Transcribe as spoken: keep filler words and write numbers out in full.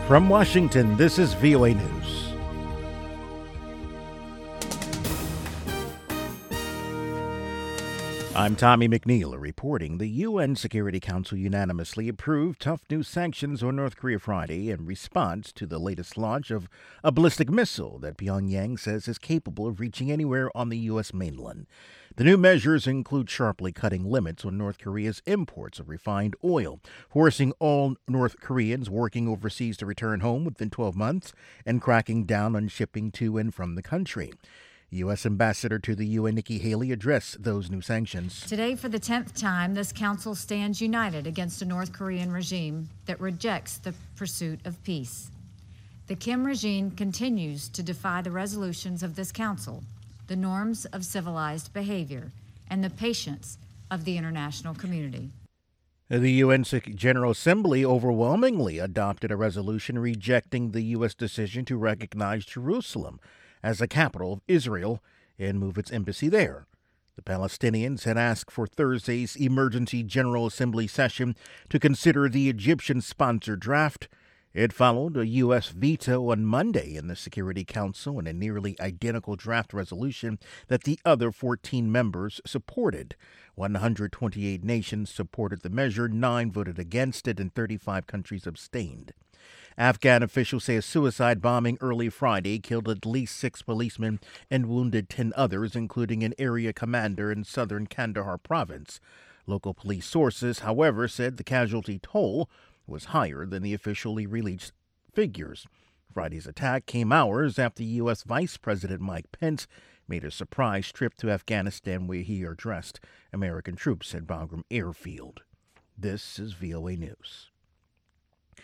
From Washington, this is V O A News. I'm Tommy McNeil reporting. The U N Security Council unanimously approved tough new sanctions on North Korea Friday in response to the latest launch of a ballistic missile that Pyongyang says is capable of reaching anywhere on the U S mainland. The new measures include sharply cutting limits on North Korea's imports of refined oil, forcing all North Koreans working overseas to return home within twelve months, and cracking down on shipping to and from the country. U S. Ambassador to the U N Nikki Haley addressed those new sanctions. Today, for the tenth time, this council stands united against a North Korean regime that rejects the pursuit of peace. The Kim regime continues to defy the resolutions of this council, the norms of civilized behavior, and the patience of the international community. The U N General Assembly overwhelmingly adopted a resolution rejecting the U S decision to recognize Jerusalem as the capital of Israel and move its embassy there. The Palestinians had asked for Thursday's emergency General Assembly session to consider the Egyptian-sponsored draft. It followed a U S veto on Monday in the Security Council and a nearly identical draft resolution that the other fourteen members supported. one hundred twenty-eight nations supported the measure, nine voted against it, and thirty-five countries abstained. Afghan officials say a suicide bombing early Friday killed at least six policemen and wounded ten others, including an area commander in southern Kandahar province. Local police sources, however, said the casualty toll was higher than the officially released figures. Friday's attack came hours after U S. Vice President Mike Pence made a surprise trip to Afghanistan where he addressed American troops at Bagram Airfield. This is V O A News.